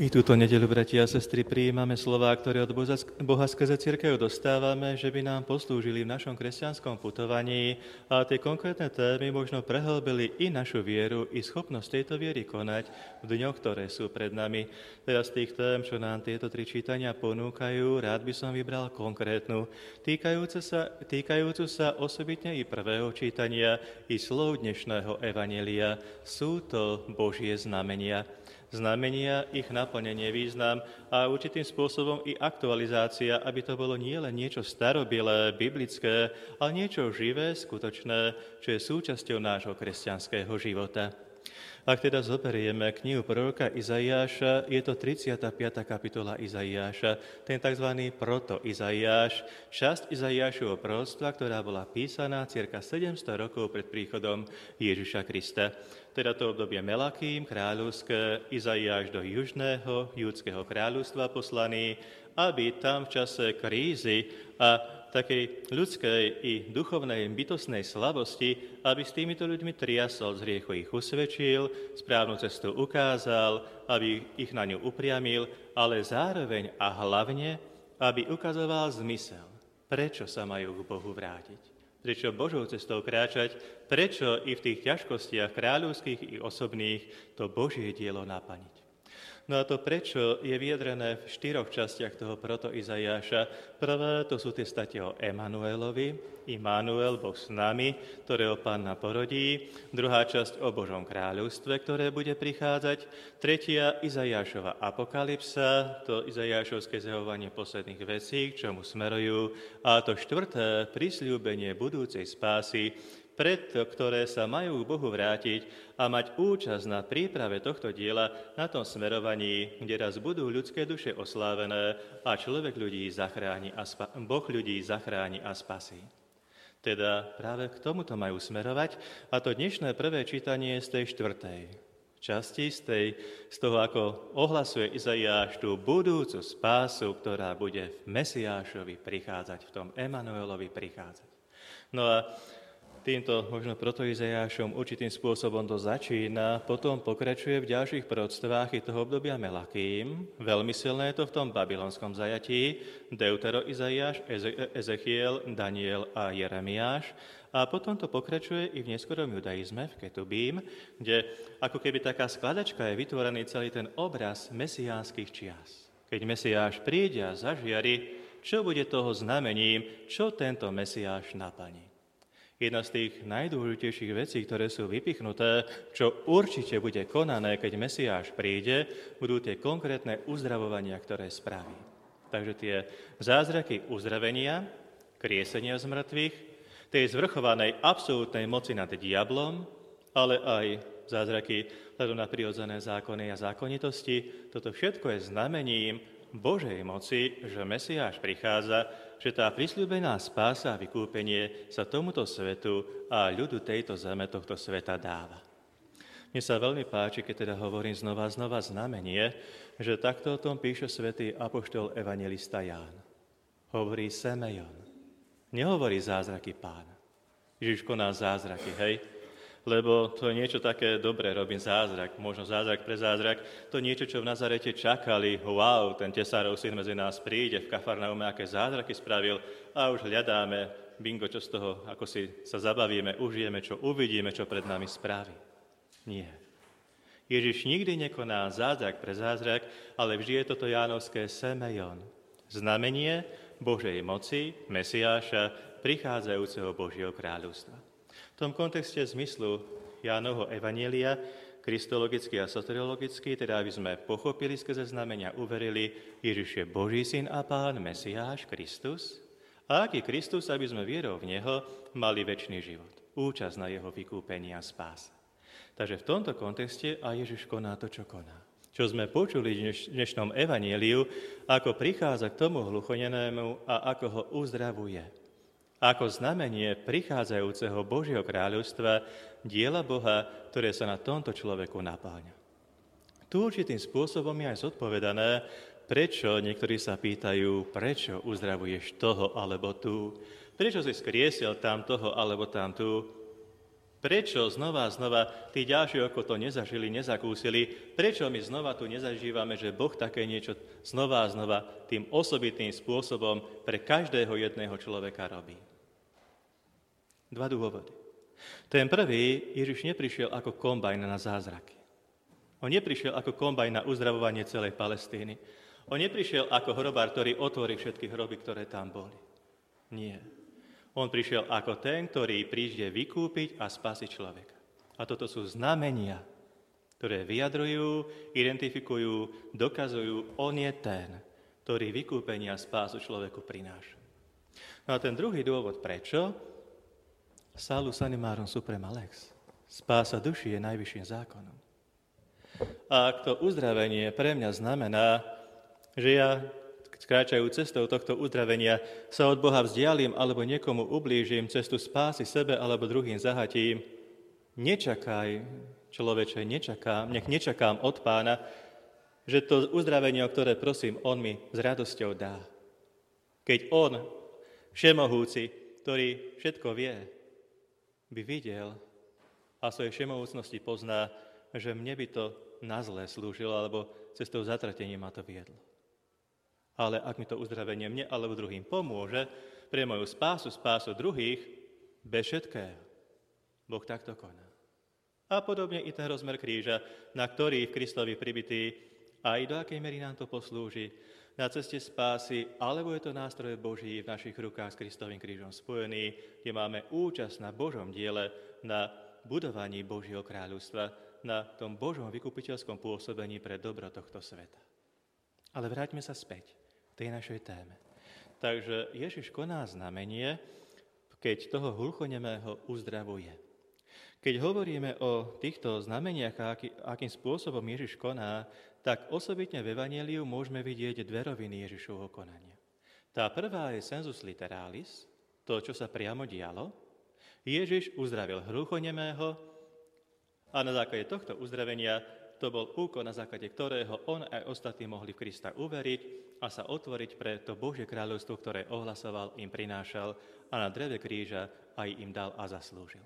I túto nedeľu, bratia a sestry, prijímame slová, ktoré od Boha skrze cirkev dostávame, že by nám poslúžili v našom kresťanskom putovaní a tie konkrétne témy možno prehlbili i našu vieru, i schopnosť tejto viery konať v dňoch, ktoré sú pred nami. Teraz z tých tém, čo nám tieto tri čítania ponúkajú, rád by som vybral konkrétnu, týkajúcu sa osobitne i prvého čítania, i slov dnešného evanjelia. Sú to Božie znamenia. Znamenia, ich naplnenie, význam a určitým spôsobom i aktualizácia, aby to bolo nielen niečo starobilé, biblické, ale niečo živé, skutočné, čo je súčasťou nášho kresťanského života. Ak teda zoberieme knihu proroka Izaiáša, je to 35. kapitola Izaiáša, ten tzv. Proto-Izaiáš, časť Izaiášovho proroctva, ktorá bola písaná cirka 700 rokov pred príchodom Ježiša Krista. Teda to obdobie Melakým, kráľovské, Izaiáš do južného judského kráľovstva poslaný, aby tam v čase krízy a takej ľudskej i duchovnej bytostnej slabosti, aby s týmito ľuďmi triasol, z hriechu ich usvedčil, správnu cestu ukázal, aby ich na ňu upriamil, ale zároveň a hlavne, aby ukazoval zmysel, prečo sa majú k Bohu vrátiť, prečo Božou cestou kráčať, prečo i v tých ťažkostiach kráľovských i osobných to Božie dielo naplniť. No a to prečo je vyjadrené v 4 častiach toho proto-Izaiáša. Prvé, to sú tie state o Emanuelovi, Immanuel, Boh s nami, ktorého Panna porodí. Druhá časť o Božom kráľovstve, ktoré bude prichádzať. Tretia, Izaiášova apokalypsa, to Izaiášovské zjavovanie posledných vecí, k čomu smerujú. A to štvrté, prisľúbenie budúcej spásy, pred ktoré sa majú k Bohu vrátiť a mať účasť na príprave tohto diela, na tom smerovaní, kde raz budú ľudské duše oslávené a človek ľudí zachráni a Boh ľudí zachráni a spasí. Teda práve k tomuto majú smerovať a to dnešné prvé čítanie z tej 4. časti, z toho, ako ohlasuje Izaiáš tú budúcu spásu, ktorá bude v Mesiášovi prichádzať, v tom Emanuelovi prichádzať. No a týmto možno proto-Izaiášom určitým spôsobom to začína, potom pokračuje v ďalších proroctvách i toho obdobia Melakým. Veľmi silné je to v tom babylonskom zajatí, Deutero-Izaiáš, Ezechiel, Daniel a Jeremiáš. A potom to pokračuje i v neskorom judaizme, v Ketubím, kde ako keby taká skladačka je vytvorený celý ten obraz mesiánskych čias. Keď Mesiáš príde a zažiari, čo bude toho znamením, čo tento Mesiáš naplní. Jedna z tých najdôležitejších vecí, ktoré sú vypichnuté, čo určite bude konané, keď Mesiáš príde, budú tie konkrétne uzdravovania, ktoré spraví. Takže tie zázraky uzdravenia, kriesenia z mŕtvych, tej zvrchovanej absolútnej moci nad diablom, ale aj zázraky hľadu na prirodzené zákony a zákonitosti, toto všetko je znamením Božej moci, že Mesiáš prichádza, že tá prisľúbená spása a vykúpenie sa tomuto svetu a ľudu tejto zeme, tohto sveta dáva. Mne sa veľmi páči, keď teda hovorím znova znamenie, že takto o tom píše svätý apoštol evanjelista Ján. Hovorí Semejon. Nehovorí zázraky Pána. Ježiš koná zázraky, hej? Lebo to je niečo také dobré, robím zázrak, možno zázrak pre zázrak, to niečo, čo v Nazarete čakali, wow, ten tesárov syn medzi nás príde, v Kafarnaume aké zázraky spravil a už hľadáme, bingo, čo z toho, ako si sa zabavíme, užijeme, čo uvidíme, čo pred nami spraví. Nie. Ježiš nikdy nekoná zázrak pre zázrak, ale vždy je toto Jánovské Semejon, znamenie Božej moci, Mesiáša, prichádzajúceho Božieho kráľovstva. V tom kontexte zmyslu Jánovho evanjelia, kristologicky a soteriologicky, teda aby sme pochopili skrze znamenia, uverili, Ježiš je Boží syn a Pán, Mesiáš, Kristus. A aký Kristus, aby sme vierou v Neho mali večný život, účasť na Jeho vykúpení a spáse. Takže v tomto kontexte aj Ježiš koná to, čo koná. Čo sme počuli v dnešnom evanjeliu, ako prichádza k tomu hluchonenému a ako ho uzdravuje. Ako znamenie prichádzajúceho Božieho kráľovstva, diela Boha, ktoré sa na tomto človeku napáľa. Tu určitým spôsobom je aj zodpovedané, prečo niektorí sa pýtajú, prečo uzdravuješ toho alebo tu, prečo si skriesil tam toho alebo tam tu. Prečo znova a znova tí ďalší ako to nezažili, nezakúsili? Prečo my znova tu nezažívame, že Boh také niečo znova a znova tým osobitným spôsobom pre každého jedného človeka robí? Dva dôvody. Ten prvý, Ježiš neprišiel ako kombajn na zázraky. On neprišiel ako kombajn na uzdravovanie celej Palestíny. On neprišiel ako hrobár, ktorý otvorí všetky hroby, ktoré tam boli. Nie. On prišiel ako ten, ktorý príde vykúpiť a spasiť človeka. A toto sú znamenia, ktoré vyjadrujú, identifikujú, dokazujú, on je ten, ktorý vykúpenie a spásu človeku prináša. No a ten druhý dôvod, prečo? Salus animarum suprema lex. Spása duši je najvyšším zákonom. A ak to uzdravenie pre mňa znamená, že ja kráčajú cestou tohto uzdravenia, sa od Boha vzdialím alebo niekomu ublížim, cestu spásy sebe alebo druhým zahatím, nečakaj, človeče, nech nečakám od Pána, že to uzdravenie, o ktoré prosím, on mi s radosťou dá. Keď on, všemohúci, ktorý všetko vie, by videl a svojej všemohúcnosti pozná, že mne by to na zlé slúžilo, alebo cestou zatratenia ma to viedlo. Ale ak mi to uzdravenie mne alebo druhým pomôže pre moju spásu druhých, bez všetkého, Boh takto koná. A podobne i ten rozmer kríža, na ktorý v Kristovi pribitý, aj do akej miery nám to poslúži na ceste spásy, alebo je to nástroj Boží v našich rukách s Kristovým krížom spojený, kde máme účasť na Božom diele, na budovaní Božieho kráľovstva, na tom Božom vykupiteľskom pôsobení pre dobro tohto sveta. Ale vráťme sa späť k tej našej téme. Takže Ježiš koná znamenie, keď toho hluchonemého uzdravuje. Keď hovoríme o týchto znameniach a akým spôsobom Ježiš koná, tak osobitne v Evanjeliu môžeme vidieť dve roviny Ježišovho konania. Tá prvá je sensus literalis, to, čo sa priamo dialo. Ježiš uzdravil hluchonemého a na základe tohto uzdravenia to bol úkon, na základe ktorého on aj ostatní mohli v Krista uveriť a sa otvoriť pre to Božie kráľovstvo, ktoré ohlasoval, im prinášal a na dreve kríža aj im dal a zaslúžil.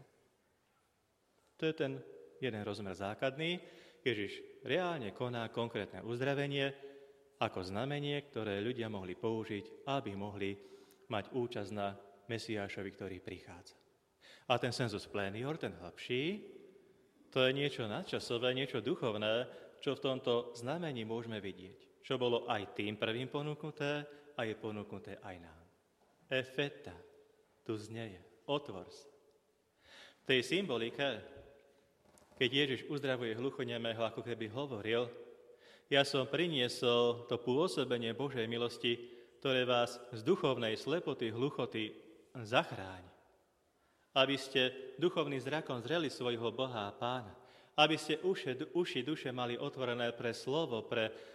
To je ten jeden rozmer základný. Ježiš reálne koná konkrétne uzdravenie ako znamenie, ktoré ľudia mohli použiť, aby mohli mať účasť na Mesiášovi, ktorý prichádza. A ten sensus plenior, ten hlbší, to je niečo nadčasové, niečo duchovné, čo v tomto znamení môžeme vidieť. Čo bolo aj tým prvým ponúknuté a je ponúknuté aj nám. Efeta, tu znieje, otvor sa. V tej symbolike, keď Ježiš uzdravuje hluchonemého, ako keby hovoril, ja som priniesol to pôsobenie Božej milosti, ktoré vás z duchovnej slepoty, hluchoty zachráni. Aby ste duchovným zrakom zreli svojho Boha a Pána. Aby ste uši duše mali otvorené pre slovo,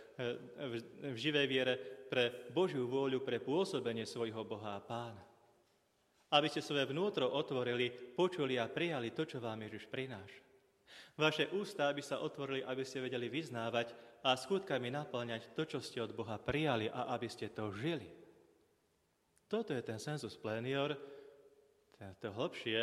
v živej viere, pre Božiu vôľu, pre pôsobenie svojho Boha a Pána. Aby ste svoje vnútro otvorili, počuli a prijali to, čo vám Ježiš prináša. Vaše ústa by sa otvorili, aby ste vedeli vyznávať a skutkami naplňať to, čo ste od Boha prijali a aby ste to žili. Toto je ten sensus plenior, ten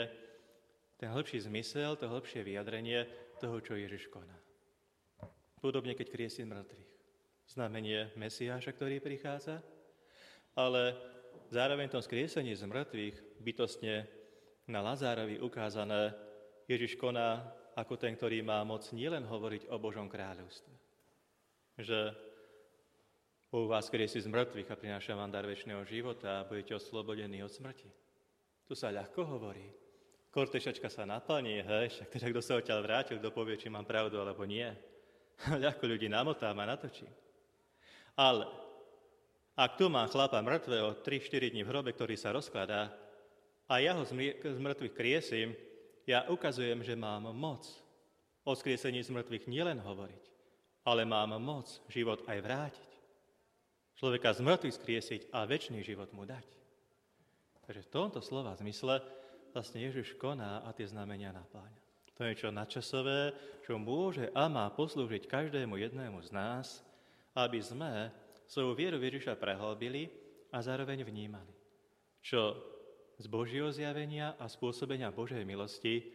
hlbší zmysel, to hlbšie vyjadrenie toho, čo Ježiš koná. Podobne, keď kriesí mŕtvych. Znamenie Mesiáša, ktorý prichádza, ale zároveň tom skriesení z mŕtvych bytostne na Lazárovi ukázané Ježiš koná ako ten, ktorý má moc nielen hovoriť o Božom kráľovstve. Že Boh vás kriesí z mŕtvych a prináša vám dar večného života a budete oslobodení od smrti. Tu sa ľahko hovorí. Kortešačka sa naplní, však teda kto sa odtiaľ vrátil, kto povie, či mám pravdu alebo nie. Ľahko ľudí namotám a natočí. Ale ak tu mám chlapa mŕtvého 3-4 dní v hrobe, ktorý sa rozkladá a ja ho z mŕtvych kriesím, ja ukazujem, že mám moc o skriesení z mŕtvych nielen hovoriť, ale mám moc život aj vrátiť. Človeka z mŕtvych skriesiť a večný život mu dať. Takže v tomto slova zmysle vlastne Ježiš koná a tie znamenia napláňa. To je niečo nadčasové, čo môže a má poslúžiť každému jednému z nás, aby sme svoju vieru Ježiša prehlbili a zároveň vnímali, čo z Božieho zjavenia a spôsobenia Božej milosti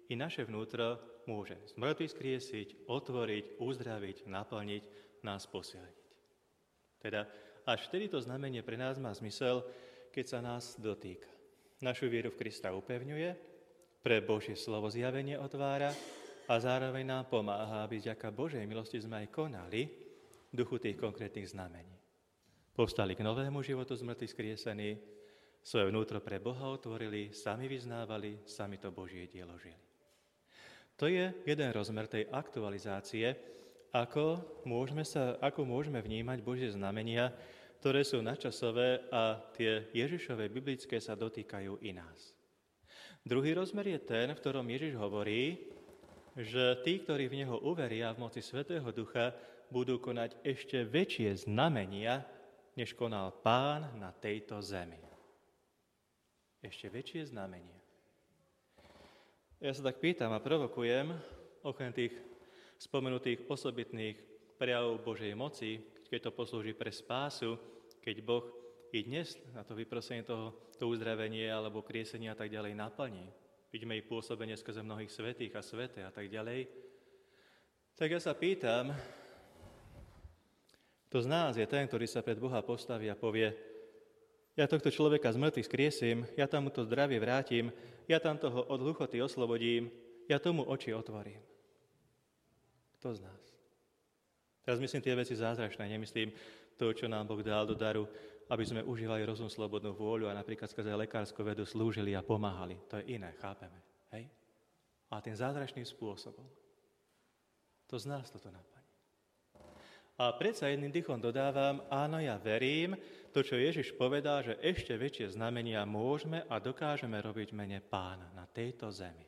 i naše vnútro môže zmrtvých skriesiť, otvoriť, uzdraviť, naplniť, nás posilniť. Teda až vtedy to znamenie pre nás má zmysel, keď sa nás dotýka. Našu vieru v Krista upevňuje, pre Božie slovo zjavenie otvára a zároveň nám pomáha, aby vďaka Božej milosti sme aj konali v duchu tých konkrétnych znamení. Povstali k novému životu z mŕtvych skriesení, svoje vnútro pre Boha otvorili, sami vyznávali, sami to Božie dielo žili. To je jeden rozmer tej aktualizácie, ako môžeme vnímať Božie znamenia, ktoré sú nadčasové a tie Ježišové biblické sa dotýkajú i nás. Druhý rozmer je ten, v ktorom Ježiš hovorí, že tí, ktorí v Neho uveria v moci Svätého Ducha, budú konať ešte väčšie znamenia, než konal Pán na tejto zemi. Ešte väčšie znamenia. Ja sa tak pýtam a provokujem, okrem tých spomenutých osobitných prejavov Božej moci, keď to poslúži pre spásu, keď Boh i dnes na to vyprosenie to uzdravenie alebo kriesenie a tak ďalej naplní. Vidíme i pôsobenie skrze mnohých svätých a sväté a tak ďalej. Tak ja sa pýtam, kto z nás je ten, ktorý sa pred Boha postaví a povie, ja tohto človeka z mŕtvych skriesím, ja tam mu to zdravie vrátim, ja tam toho od hluchoty oslobodím, ja tomu oči otvorím. Kto z nás? Teraz myslím tie veci zázračné, nemyslím to, čo nám Boh dal do daru, aby sme užívali rozum, slobodnú vôľu a napríklad skrze lekárskú vedu slúžili a pomáhali. To je iné, chápeme. Hej? A tým zázračným spôsobom. To z nás toto napadne. A predsa jedným dýchom dodávam, áno, ja verím, to, čo Ježiš povedal, že ešte väčšie znamenia môžeme a dokážeme robiť v mene Pána na tejto zemi.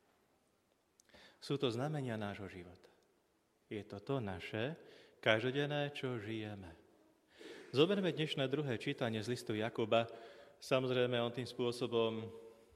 Sú to znamenia nášho života. Je to naše, každodenné, čo žijeme. Zoberme dnešné druhé čítanie z listu Jakuba. Samozrejme, on tým spôsobom,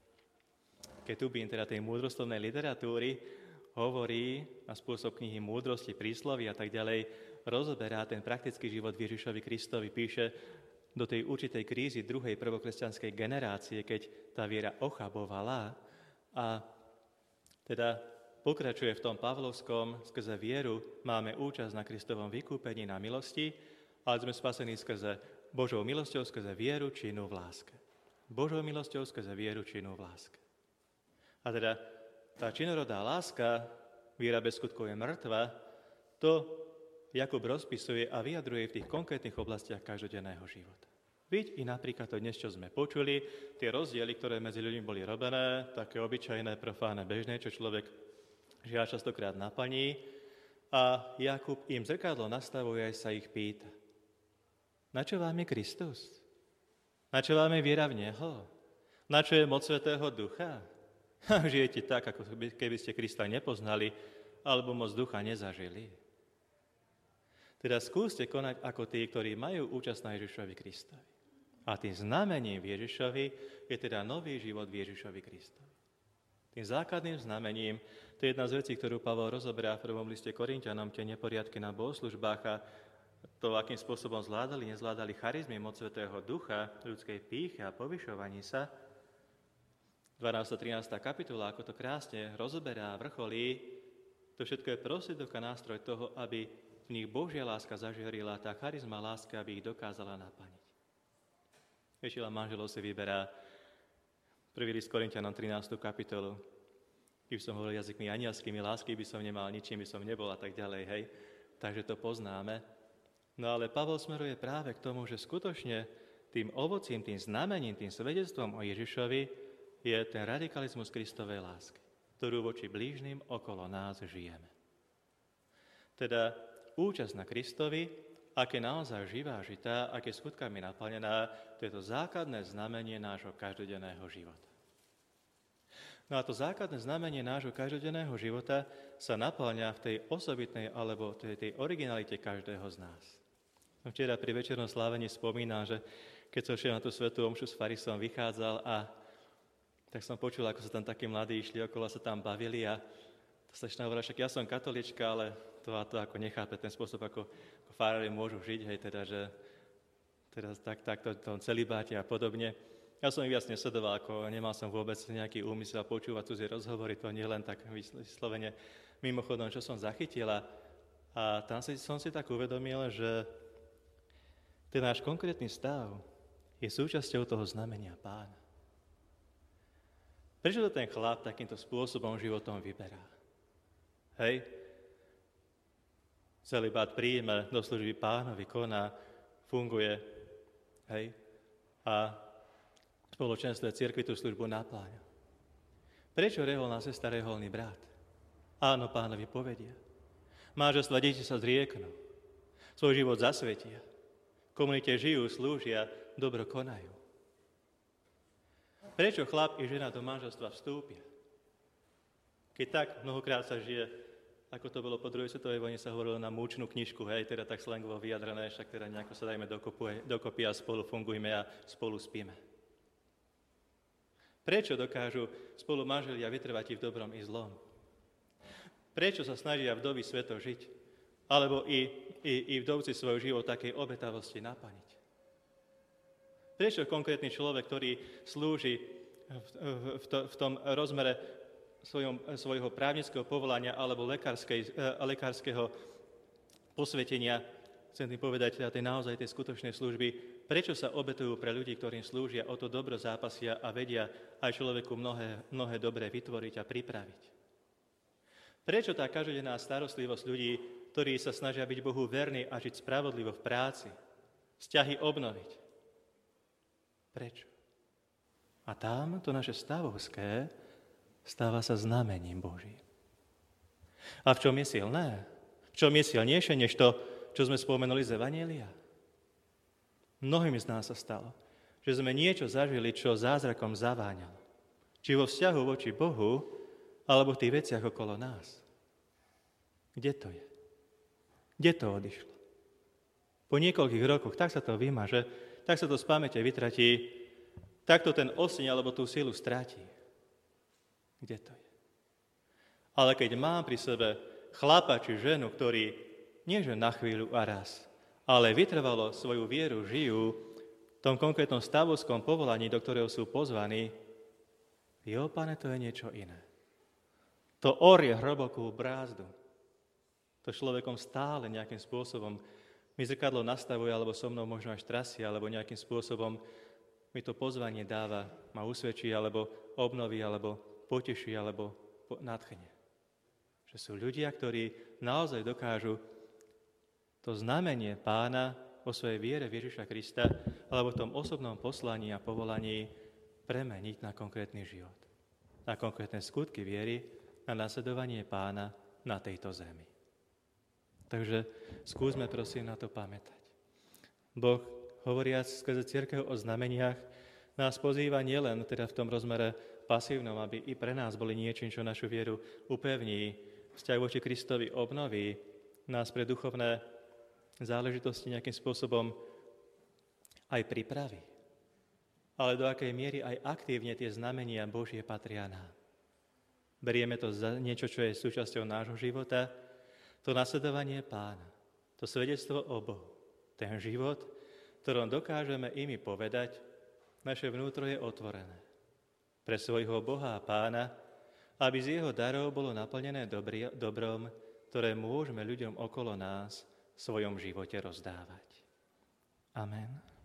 ketubín teda tej múdrostovnej literatúry, hovorí na spôsob knihy múdrosti, príslovy a tak ďalej, rozoberá ten praktický život Ježišovi Kristovi, píše do tej určitej krízy druhej prvokresťanskej generácie, keď tá viera ochabovala a teda pokračuje v tom pavlovskom, skrze vieru máme účasť na Kristovom vykúpení, na milosti, ale sme spasení skrze Božou milosťou, skrze vieru, činnú v láske. Božou milosťou, skrze vieru, činnú v láske. A teda tá činorodá láska, viera bez skutkov je mŕtva, to Jakub rozpisuje a vyjadruje v tých konkrétnych oblastiach každodenného života. Vidť i napríklad to dnes, čo sme počuli, tie rozdiely, ktoré medzi ľuďmi boli robené, také obyčajné, profánne, bežné, čo človek žiaľ častokrát naplní. A Jakub im zrkadlo nastavuje a sa ich pýta. Na čo vám je Kristus? Na čo vám je viera v Neho? Na čo je moc Svätého Ducha? Žijete tak, ako keby ste Krista nepoznali, alebo moc Ducha nezažili. Teda skúste konať ako tí, ktorí majú účasť na Ježišovi Kristovi. A tým znamením v Ježišovi je teda nový život v Ježišovi Kristovi. Tým základným znamením, to je jedna z vecí, ktorú Pavol rozoberá v prvom liste Korinťanom, tie neporiadky na bohoslužbách a to, akým spôsobom nezvládali charizmy moc Svätého Ducha, ľudskej pýchy a povyšovaní sa. 12. 13. kapitola, ako to krásne rozoberá a vrcholí, to všetko je prostriedok a nástroj toho, aby v nich Božia láska zažiarila, tá charizma láska, aby ich dokázala naplniť. Väčšina manželov si vyberá prvý list Korinťanom 13. kapitolu. Keby som hovoril jazykmi anielskými, lásky by som nemal, ničím by som nebol a tak ďalej, hej. Takže to poznáme. No ale Pavol smeruje práve k tomu, že skutočne tým ovocím, tým znamením, tým svedectvom o Ježišovi je ten radikalizmus Kristovej lásky, ktorú voči blížnym okolo nás žijeme. Teda účasť na Kristovi, aké naozaj živá, žitá, aké skutkami naplnená, to je to základné znamenie nášho každodenného života. No a to základné znamenie nášho každodenného života sa naplňa v tej osobitnej alebo tej originalite každého z nás. Včera pri večernom slávení spomínam, že keď som šiel na tú svätú omšu s farisom, vychádzal a tak som počul, ako sa tam takí mladí išli okolo, sa tam bavili a to sa ešte hovorila, však ja som katolička, ale to ako nechápe ten spôsob, ako farári môžu žiť, hej, teda, že teda takto v tom celibáte a podobne. Ja som ich viac nesledoval, ako nemal som vôbec nejaký úmysel počúvať cudzie rozhovory, to nie len tak vyslovene mimochodom, čo som zachytila. A tam som si tak uvedomil, že ten náš konkrétny stav je súčasťou toho znamenia Pána. Prečo to ten chlap takýmto spôsobom životom vyberá? Hej? Celibát príjme, do služby Pánovi koná, funguje, hej? A spoločenstve cirkvi tú službu napláňa. Prečo reholná sestra, reholný brat? Áno, Pánovi povedia. Manželstva deti sa zrieknú. Svoj život zasvetia. V komunite žijú, slúžia, dobro konajú. Prečo chlap i žena do manželstva vstúpia? Keď tak mnohokrát sa žije, ako to bolo po druhej svetovej vojne, sa hovorilo na múčnú knižku, hej, teda tak slangovo vyjadrené, však teda nejako sa dajme dokopy a spolu fungujme a spolu spíme. Prečo dokážu spolu manželia vytrvať i v dobrom i zlom? Prečo sa snažia vdovy sveto žiť? Alebo i vdovci svoj život takej obetavosti naplniť? Prečo konkrétny človek, ktorý slúži v tom rozmere svojho právnického povolania alebo lekárskeho posvetenia, chcem tým povedať, tej naozaj tej skutočnej služby, prečo sa obetujú pre ľudí, ktorým slúžia, o to dobro zápasia a vedia aj človeku mnohé dobré vytvoriť a pripraviť? Prečo tá každodenná starostlivosť ľudí, ktorí sa snažia byť Bohu verní a žiť spravodlivo v práci, vzťahy obnoviť? Prečo? A tam to naše stavovské stáva sa znamením Božím. A v čom je silné? V čom je silnejšie než to, čo sme spomenuli z Evanjelia? Mnohým z nás sa stalo, že sme niečo zažili, čo zázrakom zaváňalo. Či vo vzťahu voči Bohu, alebo v tých veciach okolo nás. Kde to je? Kde to odišlo? Po niekoľkých rokoch tak sa to vymaže, tak sa to z pamäte vytratí, tak to ten oseň alebo tú silu stratí. Kde to je? Ale keď mám pri sebe chlapa či ženu, ktorí nie že na chvíľu a raz, ale vytrvalo svoju vieru žijú v tom konkrétnom stavovskom povolaní, do ktorého sú pozvaní, jo, Pane, to je niečo iné. To orie hlbokú brázdu. To človekom stále nejakým spôsobom mi zrkadlo nastavuje, alebo so mnou možno až trasie, alebo nejakým spôsobom mi to pozvanie dáva, ma usvedčí, alebo obnoví, alebo poteší, alebo nadchne. Že sú ľudia, ktorí naozaj dokážu to znamenie Pána o svojej viere v Ježiša Krista alebo v tom osobnom poslaní a povolaní premeniť na konkrétny život. Na konkrétne skutky viery, na nasledovanie Pána na tejto zemi. Takže skúsme prosím na to pamätať. Boh, hovoriac skrze cirkev o znameniach, nás pozýva nielen teda v tom rozmere pasívnom, aby i pre nás boli niečím, čo našu vieru upevní, vzťah voči Kristovi obnoví, nás pre duchovné záležitosti nejakým spôsobom aj pripraví. Ale do akej miery aj aktívne tie znamenia Božie patria nám. Berieme to za niečo, čo je súčasťou nášho života, to nasledovanie Pána, to svedectvo o Bohu, ten život, ktorom dokážeme imi povedať, naše vnútro je otvorené pre svojho Boha a Pána, aby z jeho darov bolo naplnené dobrom, ktoré môžeme ľuďom okolo nás v svojom živote rozdávať. Amen.